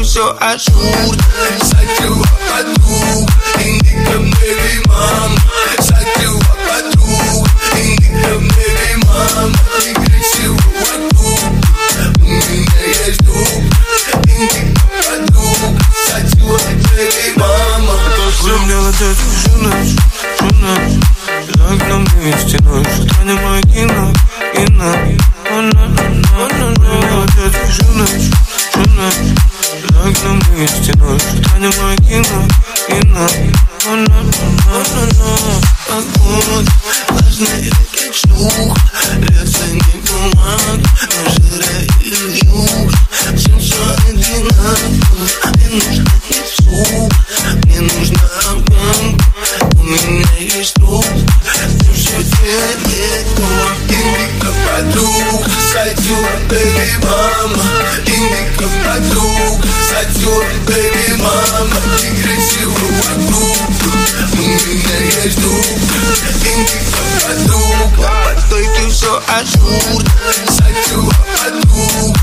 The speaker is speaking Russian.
стойки все ажурно. Садила подруг, индика мне мама. Садила подруг, индика мне мама. Ты красива вокруг, у меня есть друг. Индика подруг, садила мне мама. Влюбляла ты всю ночь, всю ночь. За окном дым стеной, с утра не мое кино, кино. Влюбляла ты всю ночь, всю ночь. За окном дым стеной, с утра не мое кино, кино. Погода, влажная как шлюх. Реакция не бумаг, но жира и юг. Всем все одинаково, мне нужно не суп. Мне нужна огонь, у меня есть друг. Ты все фиолетово. Индика подруг, садила бэби мама. Индика подруг, садила бэби мама. Ты красива вокруг, у меня есть друг. Индика подруг, по стойке все ажурно. Садила подруг,